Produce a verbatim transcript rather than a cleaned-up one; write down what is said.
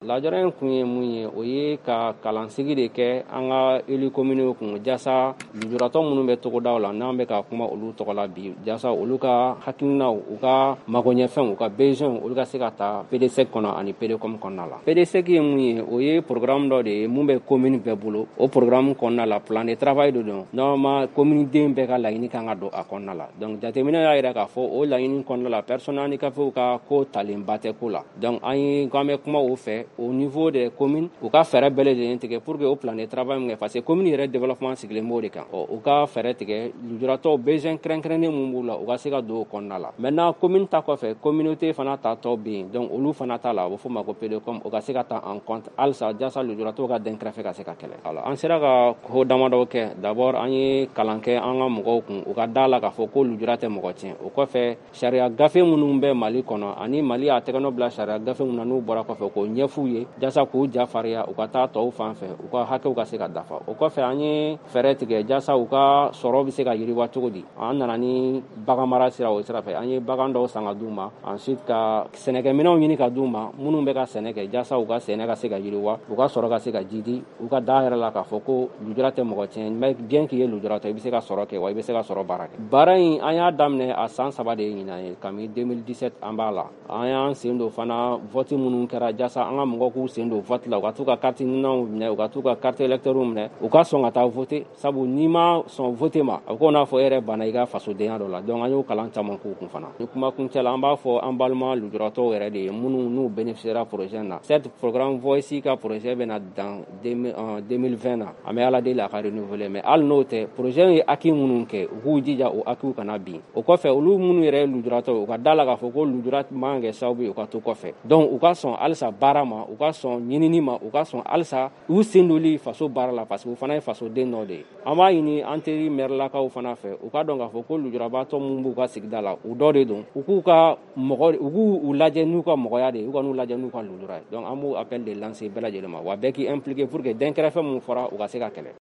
lajara in kun ye mun ye o ye ka kalansigi de kɛ an ka élu communaux kun jasa lujuratɔ minnu bɛ togodaw la n'an bɛ ka kuma olu tɔgɔ la bi jasa olu ka hakilinaw u ka magoɲɛfɛnw u ka besoin olu ka se ka ta P D S E C kɔnɔ ani P D C O M kɔnɔna la. P D S E C ye mun ye o ye programme dɔ de ye mun bɛ commune bɛɛ bolo o programme kɔnɔna la plan de travail de don normalement commune den bɛɛ ka laɲini kan ka don a kɔnɔna la. Donc jateminɛ y'a jira k'a fɔ o laɲini kɔnɔna la personnes handicapées ka ko talenba tɛ ko la. Donc an ye k'an bɛ kuma o fɛ au niveau des communes u ka fɛɛrɛ bɛɛ lajɛlen tigɛ pour que o plan de travail min kɛ parce que commune yɛrɛ développement sigilen b'o de kan. Ɔ u ka fɛɛrɛ tigɛ lujuratɔw besoin kɛrɛnkɛrɛnnen mun b'u la u ka se ka don o kɔnɔna la. Maintenant commune ta kɔfɛ communauté fana ta tɔ bɛ yen donc olu fana ta la a bɛ fɔ ma ko P D C O M o ka se ka ta en compte halisa jasa lujuratɔw ka dɛnkɛrɛfɛ ka se ka kɛlɛ. Alors an sera ka ko damadɔ kɛ d'abord an ye kalan kɛ an ka mɔgɔw kun u ka da la k'a fɔ ko lujura tɛ mɔgɔ tiɲɛ. O kɔfɛ sariya gafe minnu bɛ Mali kɔnɔ ani Mali y'a tɛgɛnɔ bila sariya gafe minnu na n'u bɔra kɔfɛ k'o ɲɛf'u ye jasa k'u jafarinya u ka taa tɔw fan fɛ u ka hakɛw ka se ka dafa. O kɔfɛ an ye fɛɛrɛ tigɛ jasa u ka sɔrɔ bɛ se ka yiriwa cogo di. An nana ni bagan mara sira o sira fɛ an ye bagan dɔw san ka d'u ma ensuite ka sɛnɛkɛminɛnw ɲini ka d'u ma minnu bɛ ka sɛnɛ kɛ jasa u ka sɛnɛ ka se ka yiriwa u ka sɔrɔ ka se ka jidi u ka da yɛrɛ la k'a fɔ ko lujura tɛ mɔgɔ tiɲɛ mais bien k'i ye lujuratɔ i bɛ se ka sɔrɔ kɛ wa i bɛ se ka sɔrɔ baara kɛ. Baara in an y'a daminɛ a san saba de ye ɲinan ye kabini deux mille dix-sept an b'a la an y'an sen don fana vote minnu kɛra jasa an ka mɔgɔw k'u sen don vote la u ka t'u ka carte minɛnw minɛ u ka t'u ka carte électeur minɛ u ka sɔn ka taa voter sabu n'i ma sɔn voter ma a ko n'a fɔ e yɛrɛ banna i ka fasodenya dɔ la donc an y'o kalan caman k'u kun fana. Ni kuma kuncɛ la an b'a fɔ an balima lujuratɔw yɛrɛ de ye minnu n'u bénéficiera projet na cette programme voici ka projet bɛna dans deux mille vingt na an bɛ ala deli a ka renouveler mais hali n'o tɛ projet ye acquis minnu kɛ u k'u jija o acquis kana bin. O kɔfɛ olu minnu yɛrɛ ye lujuratɔ u ka da la k'a fɔ ko lujura man kɛ sababu ye u ka to kɔfɛ donc u ka sɔn halisa baara ma u ka sɔn ɲinini ma u ka sɔn halisa u sen doli faso baara la parce que u fana ye fasoden dɔ de ye. An b'a ɲini an teri mairelakaw fana fɛ u ka dɔn k'a fɔ ko lujurabaatɔ minnu b'u ka sigida la u dɔ de don u k'u ka mɔgɔ u k'u lajɛ n'u ka mɔgɔya de ye u ka n'u lajɛ n'u ka lujura ye. Donc an b'o appel de lancer bɛɛ lajɛlen ma wa bɛɛ k'i impliquer pour que dɛnkɛrɛfɛ mun fɔra u ka se ka kɛlɛ.